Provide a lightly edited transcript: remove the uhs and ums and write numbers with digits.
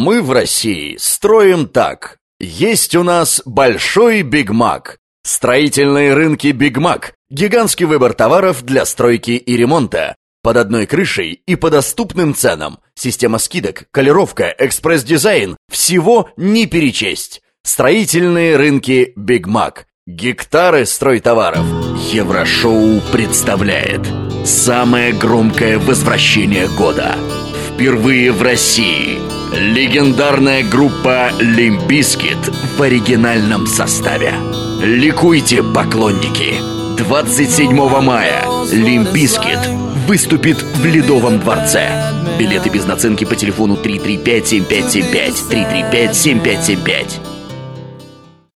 Мы в России строим так. Есть у нас большой Биг Мак. Строительные рынки Биг Мак. Гигантский выбор товаров для стройки и ремонта. Под одной крышей и по доступным ценам. Система скидок, колеровка, экспресс-дизайн. Всего не перечесть. Строительные рынки Биг Мак. Гектары стройтоваров. Еврошоу представляет самое громкое возвращение года. Впервые в России легендарная группа Limp Bizkit в оригинальном составе. Ликуйте, поклонники! 27 мая Limp Bizkit выступит в Ледовом дворце. Билеты без наценки по телефону 335-7575, 335-7575.